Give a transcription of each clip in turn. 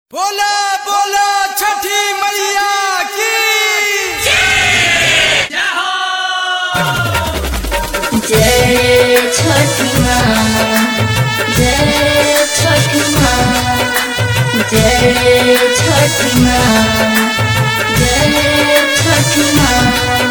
बोला बोला छठी मैया की जय छठी माँ, जय छठी माँ, जय छठी माँ, जय छठी माँ,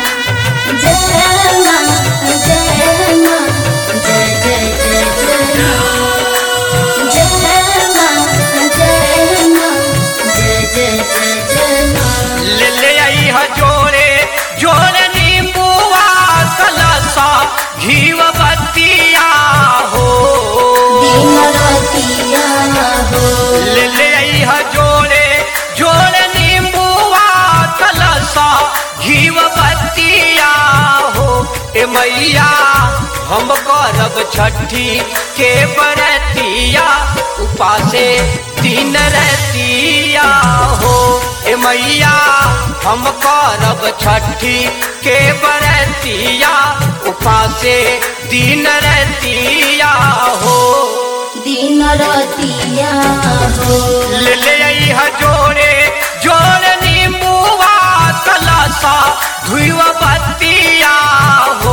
जय माँ, जय माँ, जय जय जय जय माँ, जय माँ, जय माँ, जय जय जय जय माँ। ले आई ह जोड़े जोड़े नींबुआ कलसा घीव बत्तिया हो दिन रातिया हो, ले आई ह जोड़े जोड़े नींबुआ कलसा घीव बत्तिया हो ए मैया हम करब छठी के बरतिया उपासे दिन रतिया हो ए मैया हम करब छठी के बरतिया उपासे दिन रतिया हो दिन रातिया हो। ले आई ह जोड़े जोड़े नींबुआ कलसा धुआ बत्तिया हो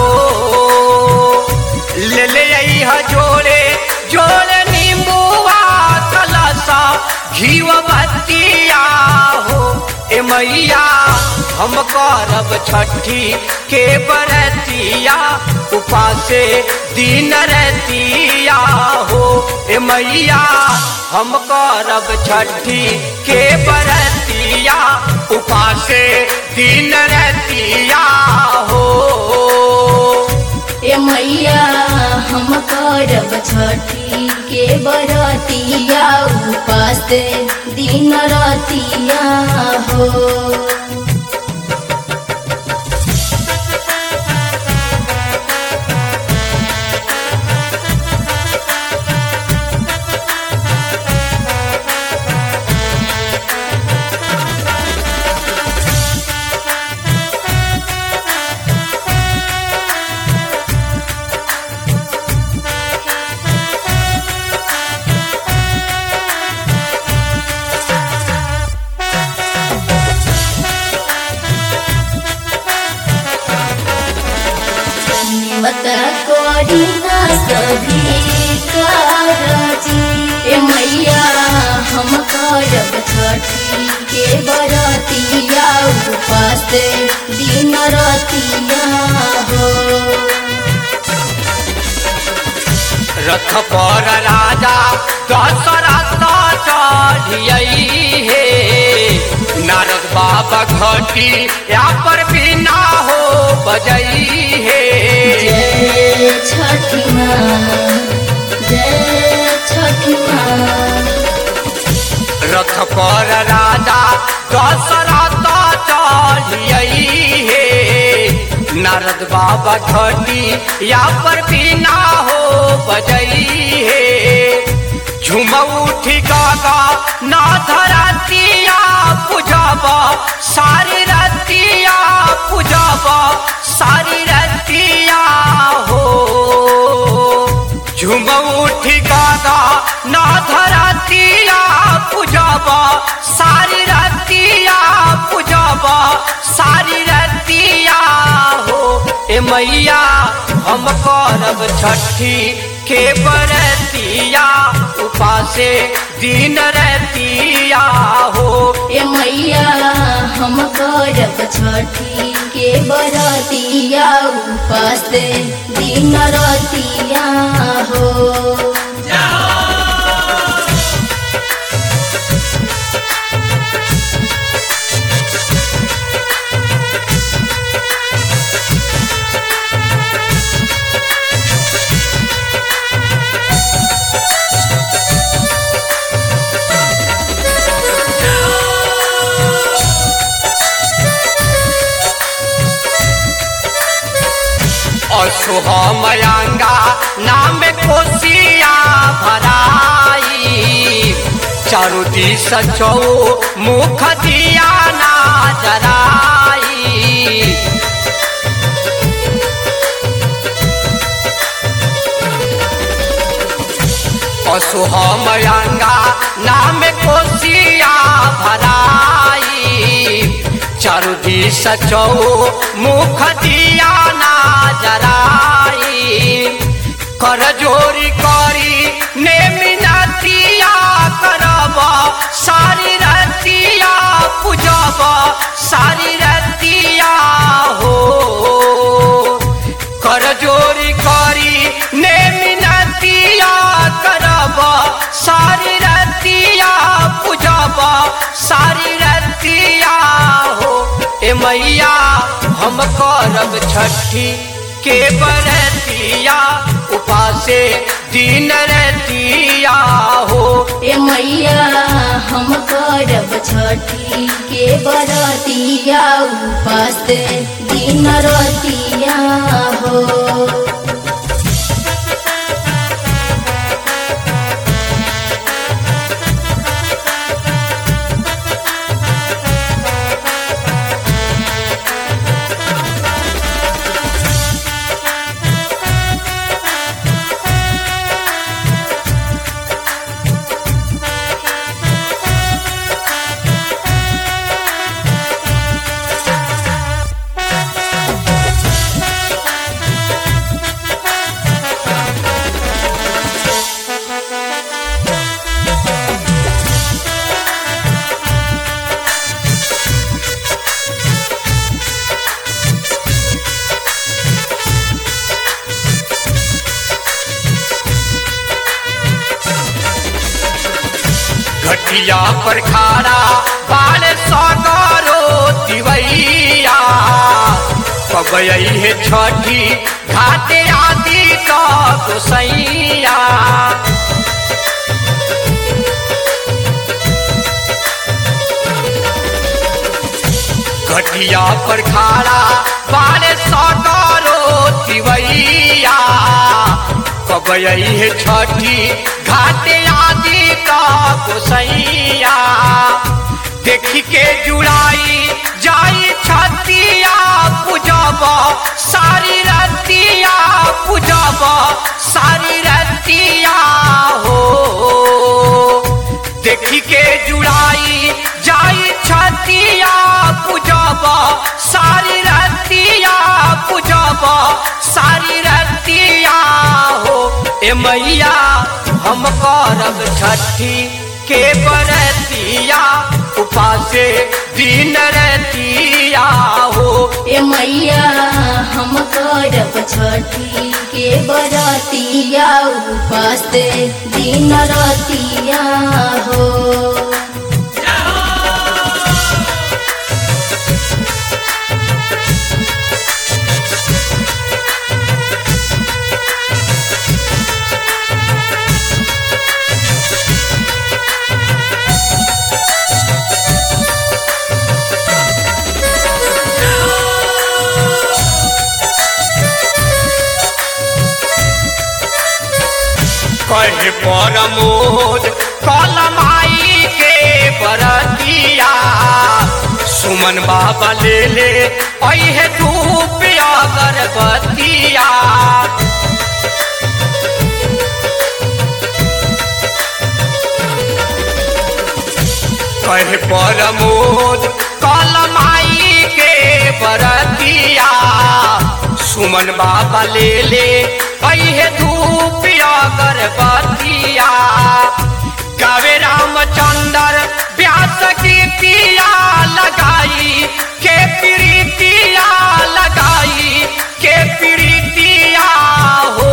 ले आई ह जोड़े जोड़े नींबुआ कलसा घीव बत्तिया हो ए मैया हम करब छठी के बरतिया उपासे दिन रतिया हो ए मैया हम करब छठी के बरतिया उपासे दिन रतिया हो ए मैया हम करब छठी के बरतिया उपास दिन रातिया हो। मत कोरी ना सभी कारजी ए मैया हम करब छठी के बरतिया उपास दिन रातिया हो। रथ पर राजा दशरथ चढ़ियई हे नारद बाबा घटी या पर बिना हो बजई हे जय छठी माँ, जय छठी माँ, रथ पर राजा दशरथ चढ़ियई हे नारद बाबा घटी या पर बिना हो बजई हे झुम उठी गागा ना धरतिया पूजब सारी रतिया पूजब सारी रतिया हो झुम उठी गागा ना धरतिया पूजब सारी रतिया पूजब सारी रतिया हो ए मैया हम करब छठी के बरतिया उपासे दिन रतिया हो ए मैया हम करब छठी के बरतिया उपास दिन रातिया हो। असुहमयंगा नाम कोसिया भराई चारु दिस चौ मुख दिया ना जराई असुहमयंगा नाम कोसिया सचो मुख दिया ना जराई कर जोरी करी ने मिनतिया करब सारी रतिया पूजब सारी रतिया हो कर जोरी करी ने मिनतिया करब सारी रतिया पूजब सारी रतिया हो ए मैया हम करब छठी के बरतिया उपासे दिन रतिया हो ए मैया हम करब छठी के बरतिया उपास दिन रतिया हो। घटिया पर खारा बाल सगरो दिवैया कब है छठी घाटे आदि का गोसैया घटिया पर खारा बाल सगरो दिवैया कब है छठी घाटे आदि का गोसैया देखी के जुड़ाई जाई छतिया पूजब सारी रतिया पूजब सारी रतिया हो देखी के जुड़ाई जाई छतिया पूजब सारी रतिया पूजब सारी रतिया हो ए मैया हम करब छठी के बरतिया उपासे दिन रतिया हो ए मैया हम करब छठी के बरतिया उपास दिन रतिया हो। कहे परमोद कलमाई के बरतिया सुमन बाबा ले ले अहे धूप अगरबत्तिया कहे परमोद कलमाई के बरतिया सुमन बाबा ले ले अहे धूप अगरबत्तिया गावे रामचंद्र व्यास की पिया लगाई के प्रीतिया लगाई के प्रीतिया हो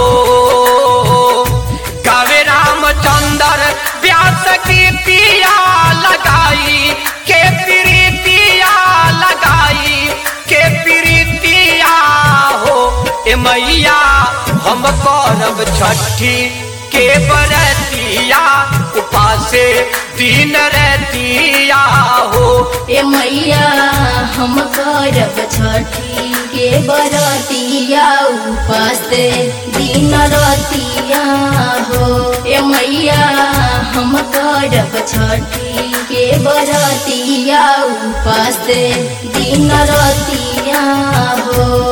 गावे रामचंद्र व्यास की पिया लगाई के प्रीतिया लगाई के प्रीतिया हो ए मैया हम करब छठी के बरतिया उपासे दिन रतिया हो ए मैया हम करब छठी के बरतिया उपास दिन रतिया हो। ए मैया हम करब छठी के बरतिया उपास दिन रतिया हो।